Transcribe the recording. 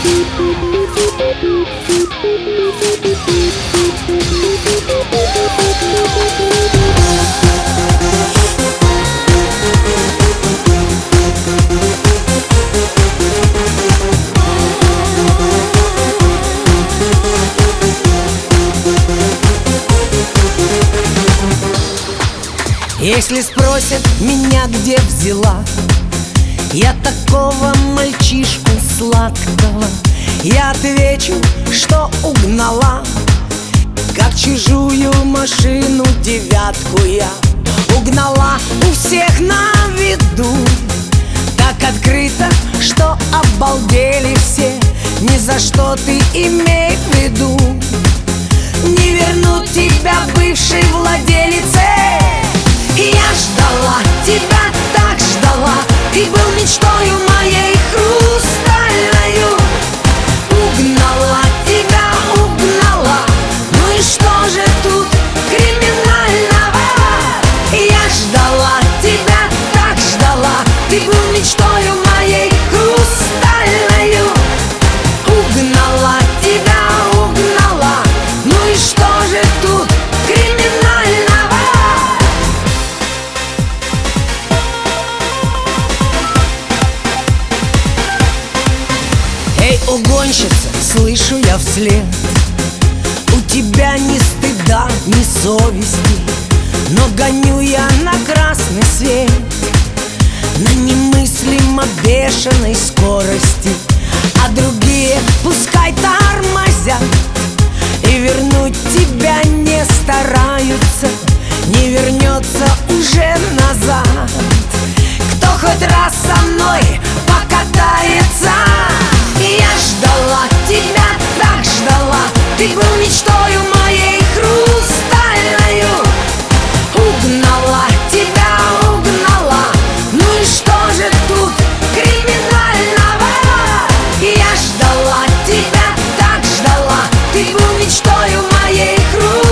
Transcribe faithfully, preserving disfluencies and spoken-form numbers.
Если спросят меня, где взяла я такого мальчишку сладкого, я отвечу, что угнала, как чужую машину девятку я угнала у всех на виду. Так открыто, что обалдели все, ни за что ты имей в виду. Не вернуть тебя бывшей владелице. И я ждала, тебя так ждала, ты был мечтою моей хрустальною. Угнала тебя, угнала, ну и что же тут криминального? И я ждала, тебя так ждала, ты был мечтою моей хрустальною. Угнала тебя, угнала, ну и что же тут криминального? Эй, угонщица, слышу я вслед, у тебя ни стыда, ни совести, но гоню я на красный свет на немыслимо бешеной скорости, а другие пускай тормозят и вернуть тебя не стараются, не вернется уже назад. Кто хоть раз со мной покатается? И я ждала, тебя так ждала, ты был мечтою моей хрустальною. Угнала тебя, угнала, ну и что же тут криминального? И я ждала, тебя так ждала, ты был мечтою моей хрустальной.